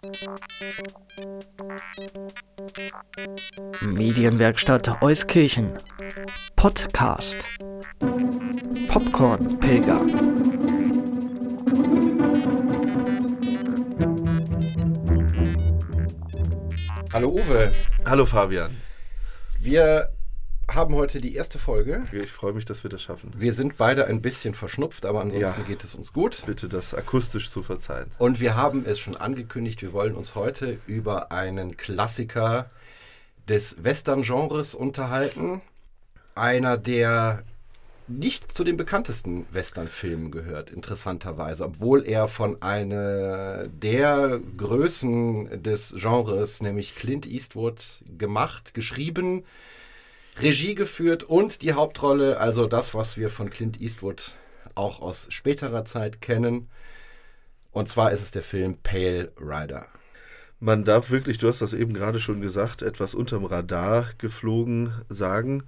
Medienwerkstatt Euskirchen Podcast Popcorn Pilger. Hallo Uwe. Hallo Fabian. Wir haben heute die erste Folge. Ich freue mich, dass wir das schaffen. Wir sind beide ein bisschen verschnupft, aber ansonsten geht es uns gut. Bitte das akustisch zu verzeihen. Und wir haben es schon angekündigt, wir wollen uns heute über einen Klassiker des Western-Genres unterhalten. Einer, der nicht zu den bekanntesten Western-Filmen gehört, interessanterweise, obwohl er von einer der Größen des Genres, nämlich Clint Eastwood, gemacht, geschrieben, Regie geführt und die Hauptrolle, also das, was wir von Clint Eastwood auch aus späterer Zeit kennen. Und zwar ist es der Film Pale Rider. Man darf wirklich, du hast das eben gerade schon gesagt, etwas unterm Radar geflogen sagen.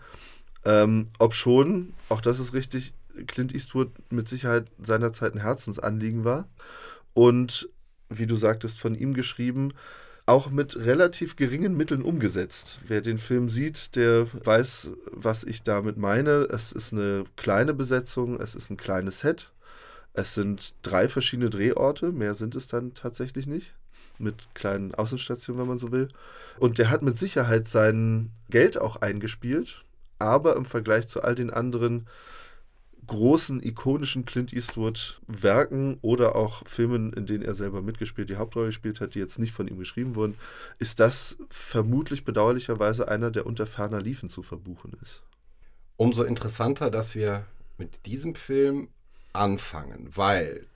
Obschon, auch das ist richtig, Clint Eastwood mit Sicherheit seinerzeit ein Herzensanliegen war. Und, wie du sagtest, von ihm geschrieben, auch mit relativ geringen Mitteln umgesetzt. Wer den Film sieht, der weiß, was ich damit meine. Es ist eine kleine Besetzung, es ist ein kleines Set. Es sind 3 verschiedene Drehorte, mehr sind es dann tatsächlich nicht. Mit kleinen Außenstationen, wenn man so will. Und der hat mit Sicherheit sein Geld auch eingespielt, aber im Vergleich zu all den anderen großen, ikonischen Clint Eastwood-Werken oder auch Filmen, in denen er selber mitgespielt, die Hauptrolle gespielt hat, die jetzt nicht von ihm geschrieben wurden, ist das vermutlich bedauerlicherweise einer, der unter ferner Liefen zu verbuchen ist. Umso interessanter, dass wir mit diesem Film anfangen, weil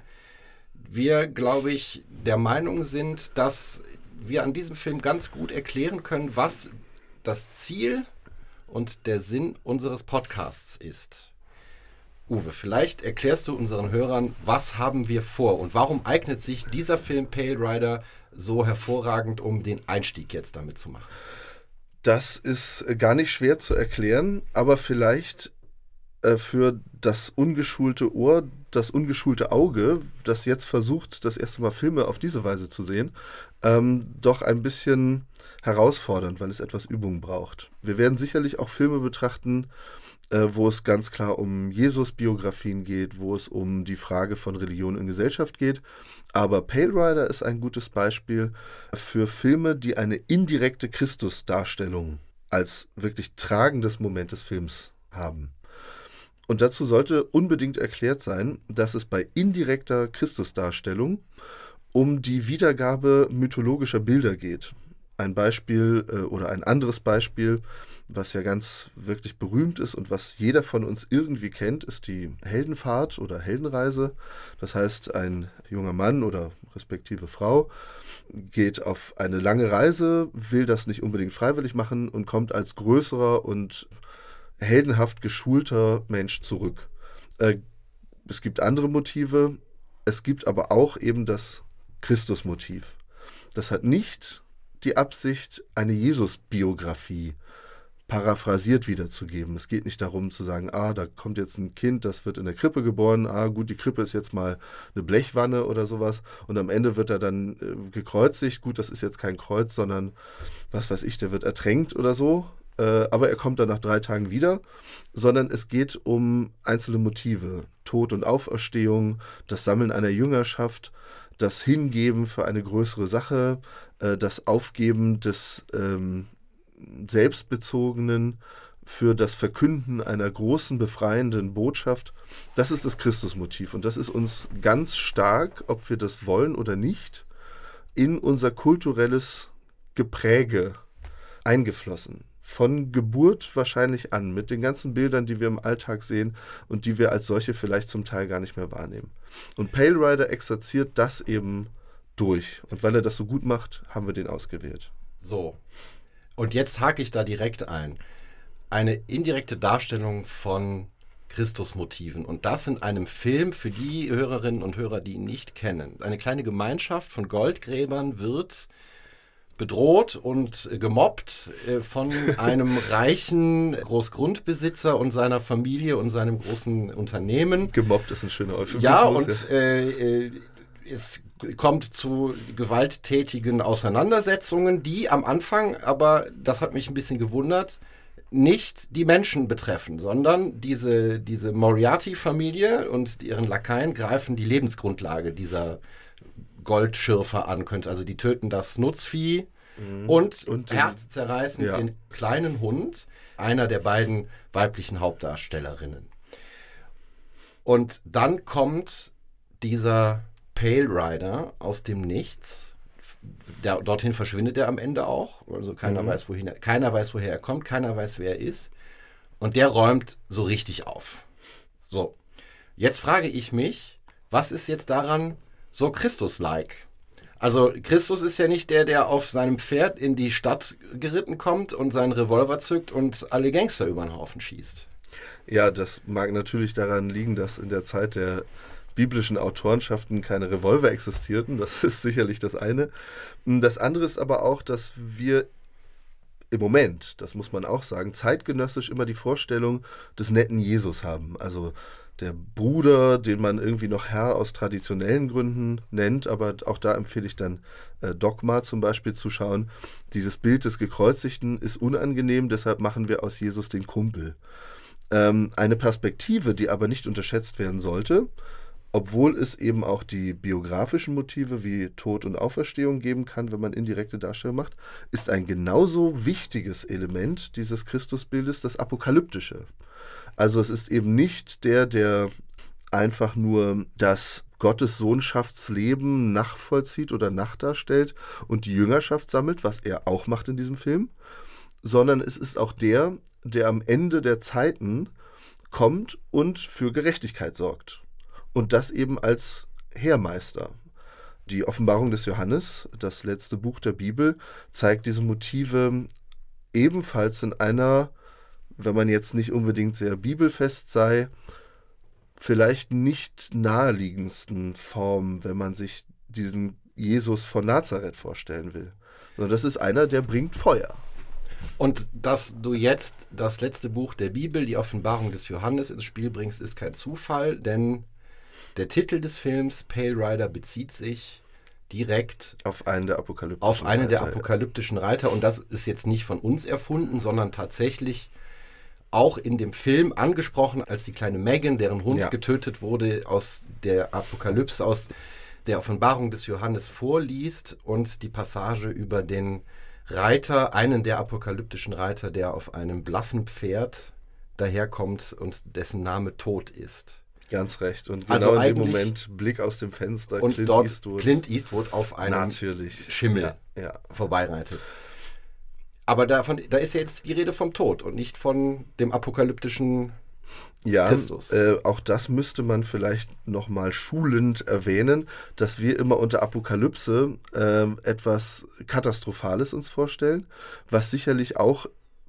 wir, glaube ich, der Meinung sind, dass wir an diesem Film ganz gut erklären können, was das Ziel und der Sinn unseres Podcasts ist. Uwe, vielleicht erklärst du unseren Hörern, was haben wir vor und warum eignet sich dieser Film Pale Rider so hervorragend, um den Einstieg jetzt damit zu machen? Das ist gar nicht schwer zu erklären, aber vielleicht für das ungeschulte Ohr, das ungeschulte Auge, das jetzt versucht, das erste Mal Filme auf diese Weise zu sehen, doch ein bisschen herausfordernd, weil es etwas Übung braucht. Wir werden sicherlich auch Filme betrachten, wo es ganz klar um Jesus-Biografien geht, wo es um die Frage von Religion in Gesellschaft geht. Aber Pale Rider ist ein gutes Beispiel für Filme, die eine indirekte Christusdarstellung als wirklich tragendes Moment des Films haben. Und dazu sollte unbedingt erklärt sein, dass es bei indirekter Christusdarstellung um die Wiedergabe mythologischer Bilder geht. Ein Beispiel oder ein anderes Beispiel, was ja ganz wirklich berühmt ist und was jeder von uns irgendwie kennt, ist die Heldenfahrt oder Heldenreise. Das heißt, ein junger Mann oder respektive Frau geht auf eine lange Reise, will das nicht unbedingt freiwillig machen und kommt als größerer und heldenhaft geschulter Mensch zurück. Es gibt andere Motive, es gibt aber auch eben das Christusmotiv. Das hat nicht die Absicht, eine Jesus-Biografie paraphrasiert wiederzugeben. Es geht nicht darum zu sagen, da kommt jetzt ein Kind, das wird in der Krippe geboren, gut, die Krippe ist jetzt mal eine Blechwanne oder sowas und am Ende wird er dann gekreuzigt. Gut, das ist jetzt kein Kreuz, sondern, was weiß ich, der wird ertränkt oder so. Aber er kommt dann nach 3 Tagen wieder, sondern es geht um einzelne Motive. Tod und Auferstehung, das Sammeln einer Jüngerschaft, das Hingeben für eine größere Sache, das Aufgeben des Selbstbezogenen für das Verkünden einer großen, befreienden Botschaft. Das ist das Christusmotiv und das ist uns ganz stark, ob wir das wollen oder nicht, in unser kulturelles Gepräge eingeflossen. Von Geburt wahrscheinlich an, mit den ganzen Bildern, die wir im Alltag sehen und die wir als solche vielleicht zum Teil gar nicht mehr wahrnehmen. Und Pale Rider exerziert das eben durch. Und weil er das so gut macht, haben wir den ausgewählt. So, und jetzt hake ich da direkt ein. Eine indirekte Darstellung von Christusmotiven. Und das in einem Film für die Hörerinnen und Hörer, die ihn nicht kennen. Eine kleine Gemeinschaft von Goldgräbern wird bedroht und gemobbt von einem reichen Großgrundbesitzer und seiner Familie und seinem großen Unternehmen. Gemobbt ist ein schöner Euphemismus. Ja, und es kommt zu gewalttätigen Auseinandersetzungen, die am Anfang, aber das hat mich ein bisschen gewundert, nicht die Menschen betreffen, sondern diese Moriarty-Familie und ihren Lakaien greifen die Lebensgrundlage dieser Goldschürfer an. Also die töten das Nutzvieh und herzzerreißend den kleinen Hund einer der beiden weiblichen Hauptdarstellerinnen. Und dann kommt dieser Pale Rider aus dem Nichts. Dorthin verschwindet er am Ende auch. Also keiner weiß, woher er kommt, keiner weiß, wer er ist. Und der räumt so richtig auf. So, jetzt frage ich mich, was ist jetzt daran so Christus-like? Also Christus ist ja nicht der auf seinem Pferd in die Stadt geritten kommt und seinen Revolver zückt und alle Gangster über den Haufen schießt. Ja, das mag natürlich daran liegen, dass in der Zeit der biblischen Autorenschaften keine Revolver existierten. Das ist sicherlich das eine. Das andere ist aber auch, dass wir im Moment, das muss man auch sagen, zeitgenössisch immer die Vorstellung des netten Jesus haben. Also der Bruder, den man irgendwie noch Herr aus traditionellen Gründen nennt, aber auch da empfehle ich dann Dogma zum Beispiel zu schauen. Dieses Bild des Gekreuzigten ist unangenehm, deshalb machen wir aus Jesus den Kumpel. Eine Perspektive, die aber nicht unterschätzt werden sollte, obwohl es eben auch die biografischen Motive wie Tod und Auferstehung geben kann, wenn man indirekte Darstellung macht, ist ein genauso wichtiges Element dieses Christusbildes das Apokalyptische. Also es ist eben nicht der einfach nur das Gottessohnschaftsleben nachvollzieht oder nachdarstellt und die Jüngerschaft sammelt, was er auch macht in diesem Film, sondern es ist auch der am Ende der Zeiten kommt und für Gerechtigkeit sorgt. Und das eben als Heermeister. Die Offenbarung des Johannes, das letzte Buch der Bibel, zeigt diese Motive ebenfalls in einer, wenn man jetzt nicht unbedingt sehr bibelfest sei, vielleicht nicht naheliegendsten Form, wenn man sich diesen Jesus von Nazareth vorstellen will. Sondern das ist einer, der bringt Feuer. Und dass du jetzt das letzte Buch der Bibel, die Offenbarung des Johannes, ins Spiel bringst, ist kein Zufall, denn der Titel des Films, Pale Rider, bezieht sich direkt auf einen der apokalyptischen Reiter. Und das ist jetzt nicht von uns erfunden, sondern tatsächlich auch in dem Film angesprochen, als die kleine Megan, deren Hund getötet wurde, aus der Apokalypse, aus der Offenbarung des Johannes vorliest und die Passage über den Reiter, einen der apokalyptischen Reiter, der auf einem blassen Pferd daherkommt und dessen Name Tod ist. Ganz recht. Und genau also in dem Moment Blick aus dem Fenster, und Clint Eastwood auf einem Schimmel vorbeireitet. Aber da ist ja jetzt die Rede vom Tod und nicht von dem apokalyptischen Christus. Auch das müsste man vielleicht nochmal schulend erwähnen, dass wir immer unter Apokalypse etwas Katastrophales uns vorstellen, was sicherlich auch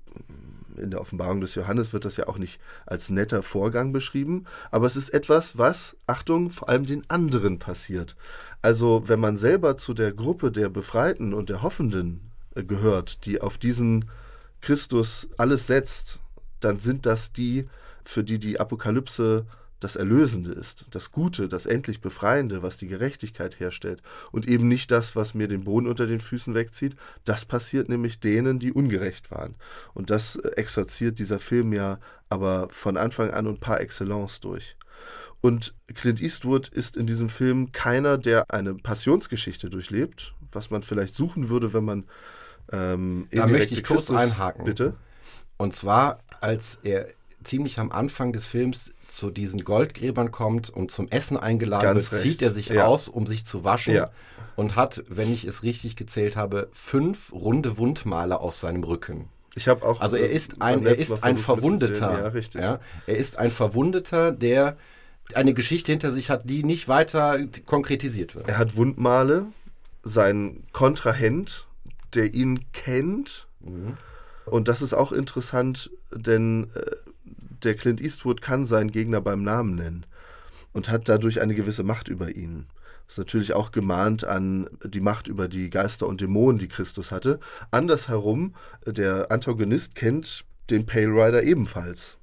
in der Offenbarung des Johannes wird das ja auch nicht als netter Vorgang beschrieben, aber es ist etwas, was, Achtung, vor allem den anderen passiert. Also wenn man selber zu der Gruppe der Befreiten und der Hoffenden gehört, die auf diesen Christus alles setzt, dann sind das die, für die die Apokalypse das Erlösende ist, das Gute, das endlich Befreiende, was die Gerechtigkeit herstellt und eben nicht das, was mir den Boden unter den Füßen wegzieht. Das passiert nämlich denen, die ungerecht waren. Und das exorziert dieser Film ja aber von Anfang an und par excellence durch. Und Clint Eastwood ist in diesem Film keiner, der eine Passionsgeschichte durchlebt, was man vielleicht suchen würde, wenn man da möchte ich kurz einhaken. Bitte? Und zwar, als er ziemlich am Anfang des Films zu diesen Goldgräbern kommt und zum Essen eingeladen wird, zieht er sich aus, um sich zu waschen und hat, wenn ich es richtig gezählt habe, 5 runde Wundmale auf seinem Rücken. Ich habe auch. Also er ist ein Verwundeter. Er ist ein Verwundeter, der eine Geschichte hinter sich hat, die nicht weiter konkretisiert wird. Er hat Wundmale, sein Kontrahent, der ihn kennt. Und das ist auch interessant, denn der Clint Eastwood kann seinen Gegner beim Namen nennen und hat dadurch eine gewisse Macht über ihn. Das ist natürlich auch gemahnt an die Macht über die Geister und Dämonen, die Christus hatte. Andersherum, der Antagonist kennt den Pale Rider ebenfalls,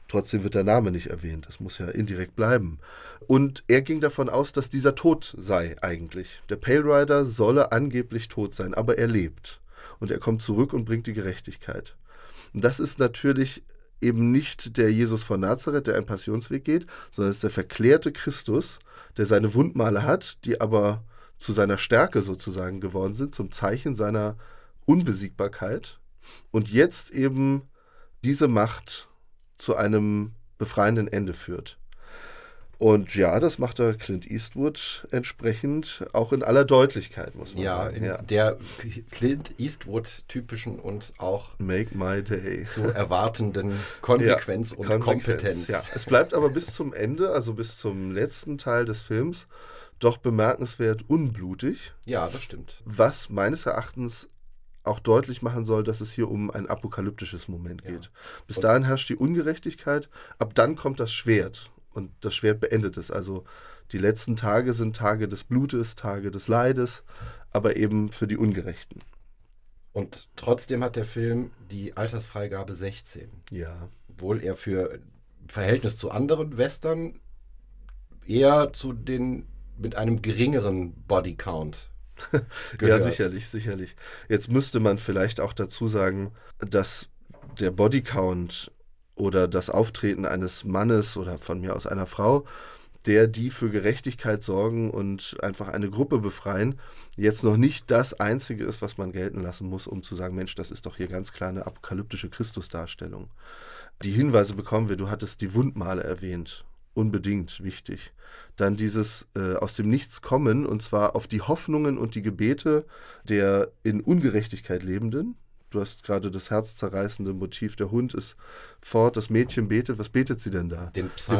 Trotzdem wird der Name nicht erwähnt. Das muss ja indirekt bleiben. Und er ging davon aus, dass dieser tot sei eigentlich. Der Pale Rider solle angeblich tot sein, aber er lebt. Und er kommt zurück und bringt die Gerechtigkeit. Und das ist natürlich eben nicht der Jesus von Nazareth, der einen Passionsweg geht, sondern es ist der verklärte Christus, der seine Wundmale hat, die aber zu seiner Stärke sozusagen geworden sind, zum Zeichen seiner Unbesiegbarkeit. Und jetzt eben diese Macht zu einem befreienden Ende führt. Und ja, das macht der Clint Eastwood entsprechend auch in aller Deutlichkeit, muss man sagen. Ja, in der Clint Eastwood-typischen und auch Make My Day zu erwartenden Konsequenz und Kompetenz. Ja. Es bleibt aber bis zum Ende, also bis zum letzten Teil des Films, doch bemerkenswert unblutig. Ja, das stimmt. Was meines Erachtens auch deutlich machen soll, dass es hier um ein apokalyptisches Moment geht. Bis dahin herrscht die Ungerechtigkeit, ab dann kommt das Schwert und das Schwert beendet es. Also die letzten Tage sind Tage des Blutes, Tage des Leides, aber eben für die Ungerechten. Und trotzdem hat der Film die Altersfreigabe 16. Ja. Obwohl er für im Verhältnis zu anderen Western eher zu den mit einem geringeren Bodycount Ja, sicherlich. Jetzt müsste man vielleicht auch dazu sagen, dass der Bodycount oder das Auftreten eines Mannes oder von mir aus einer Frau, die für Gerechtigkeit sorgen und einfach eine Gruppe befreien, jetzt noch nicht das Einzige ist, was man gelten lassen muss, um zu sagen, Mensch, das ist doch hier ganz klar eine apokalyptische Christusdarstellung. Die Hinweise bekommen wir, du hattest die Wundmale erwähnt. Unbedingt wichtig. Dann dieses aus dem Nichts kommen, und zwar auf die Hoffnungen und die Gebete der in Ungerechtigkeit Lebenden. Du hast gerade das herzzerreißende Motiv, der Hund ist fort, das Mädchen betet. Was betet sie denn da? Den Psalm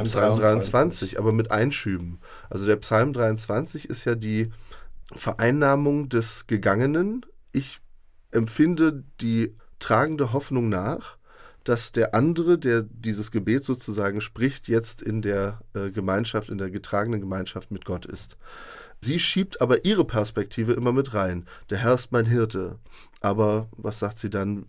23, aber mit Einschüben. Also der Psalm 23 ist ja die Vereinnahmung des Gegangenen. Ich empfinde die tragende Hoffnung nach, dass der andere, der dieses Gebet sozusagen spricht, jetzt in der Gemeinschaft, in der getragenen Gemeinschaft mit Gott ist. Sie schiebt aber ihre Perspektive immer mit rein. Der Herr ist mein Hirte. Aber was sagt sie dann?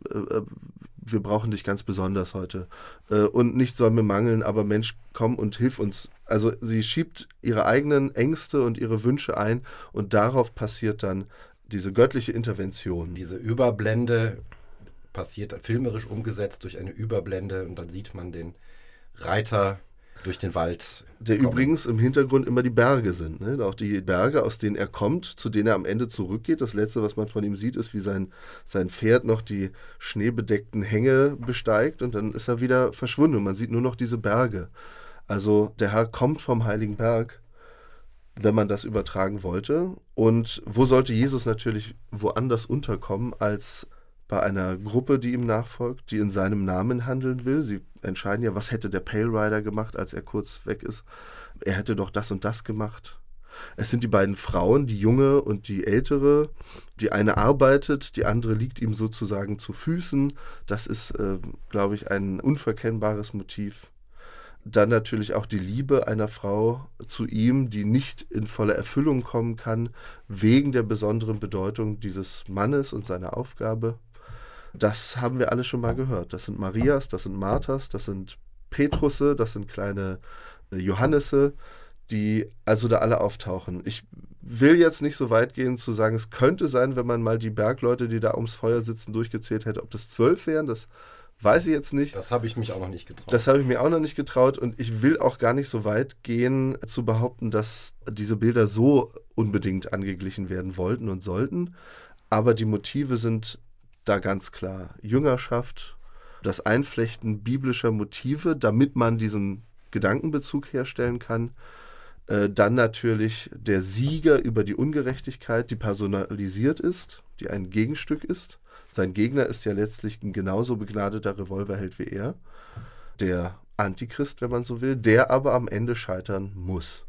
Wir brauchen dich ganz besonders heute. Und nichts soll mir mangeln, aber Mensch, komm und hilf uns. Also sie schiebt ihre eigenen Ängste und ihre Wünsche ein und darauf passiert dann diese göttliche Intervention. Diese Überblende passiert filmerisch umgesetzt durch eine Überblende und dann sieht man den Reiter durch den Wald. Der übrigens im Hintergrund immer die Berge sind. Ne? Auch die Berge, aus denen er kommt, zu denen er am Ende zurückgeht. Das Letzte, was man von ihm sieht, ist, wie sein Pferd noch die schneebedeckten Hänge besteigt und dann ist er wieder verschwunden. Man sieht nur noch diese Berge. Also der Herr kommt vom Heiligen Berg, wenn man das übertragen wollte. Und wo sollte Jesus natürlich woanders unterkommen als bei einer Gruppe, die ihm nachfolgt, die in seinem Namen handeln will. Sie entscheiden ja, was hätte der Pale Rider gemacht, als er kurz weg ist. Er hätte doch das und das gemacht. Es sind die beiden Frauen, die junge und die ältere. Die eine arbeitet, die andere liegt ihm sozusagen zu Füßen. Das ist, glaube ich, ein unverkennbares Motiv. Dann natürlich auch die Liebe einer Frau zu ihm, die nicht in volle Erfüllung kommen kann, wegen der besonderen Bedeutung dieses Mannes und seiner Aufgabe. Das haben wir alle schon mal gehört. Das sind Marias, das sind Marthas, das sind Petrusse, das sind kleine Johannese, die also da alle auftauchen. Ich will jetzt nicht so weit gehen zu sagen, es könnte sein, wenn man mal die Bergleute, die da ums Feuer sitzen, durchgezählt hätte, ob das 12 wären, das weiß ich jetzt nicht. Das habe ich mich auch noch nicht getraut. Das habe ich mir auch noch nicht getraut und ich will auch gar nicht so weit gehen, zu behaupten, dass diese Bilder so unbedingt angeglichen werden wollten und sollten. Aber die Motive sind da ganz klar. Jüngerschaft, das Einflechten biblischer Motive, damit man diesen Gedankenbezug herstellen kann. Dann natürlich der Sieger über die Ungerechtigkeit, die personalisiert ist, die ein Gegenstück ist. Sein Gegner ist ja letztlich ein genauso begnadeter Revolverheld wie er. Der Antichrist, wenn man so will, der aber am Ende scheitern muss.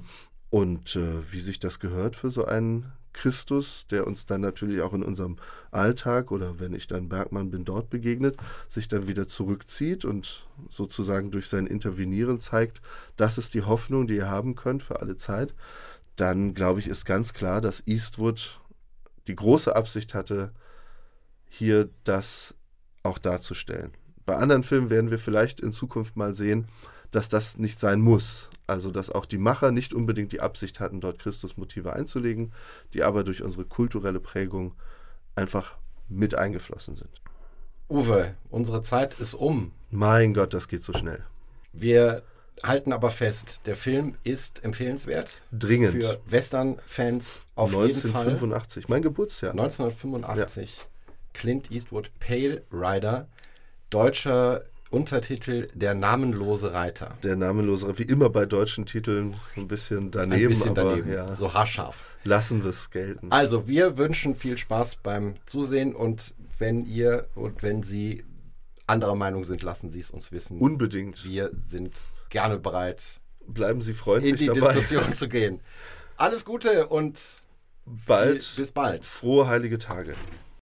Und wie sich das gehört für so einen Christus, der uns dann natürlich auch in unserem Alltag oder wenn ich dann Bergmann bin, dort begegnet, sich dann wieder zurückzieht und sozusagen durch sein Intervenieren zeigt, das ist die Hoffnung, die ihr haben könnt für alle Zeit, dann glaube ich, ist ganz klar, dass Eastwood die große Absicht hatte, hier das auch darzustellen. Bei anderen Filmen werden wir vielleicht in Zukunft mal sehen, dass das nicht sein muss. Also dass auch die Macher nicht unbedingt die Absicht hatten, dort Christusmotive einzulegen, die aber durch unsere kulturelle Prägung einfach mit eingeflossen sind. Uwe, unsere Zeit ist um. Mein Gott, das geht so schnell. Wir halten aber fest, der Film ist empfehlenswert. Dringend. Für Western-Fans auf jeden Fall. 1985, mein Geburtsjahr. 1985. Ja. Clint Eastwood, Pale Rider. Deutscher Untertitel Der namenlose Reiter. Der namenlose, wie immer bei deutschen Titeln, ein bisschen daneben. Ein bisschen aber daneben, ja, so haarscharf. Lassen wir es gelten. Also, wir wünschen viel Spaß beim Zusehen und wenn Sie anderer Meinung sind, lassen Sie es uns wissen. Unbedingt. Wir sind gerne bereit, bleiben Sie freundlich in die dabei. Diskussion zu gehen. Alles Gute und bis bis bald. Frohe heilige Tage.